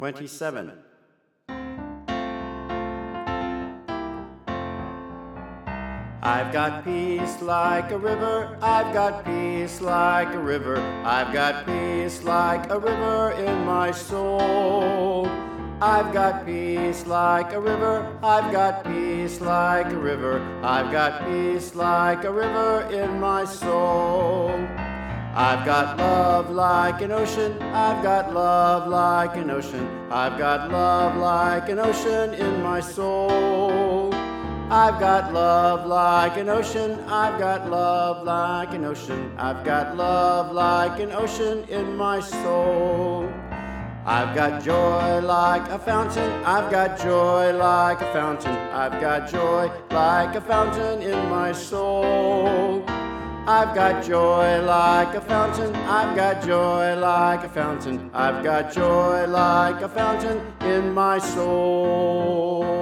27. I've got peace like a river, I've got peace like a river, I've got peace like a river in my soul. I've got peace like a river, I've got peace like a river, I've got peace like a river in my soul. I've got love like an ocean, I've got love like an ocean, I've got love like an ocean in my soul. I've got love like an ocean, I've got love like an ocean, I've got love like an ocean in my soul. I've got joy like a fountain, I've got joy like a fountain, I've got joy like a fountain in my soul. I've got joy like a fountain, I've got joy like a fountain, I've got joy like a fountain in my soul.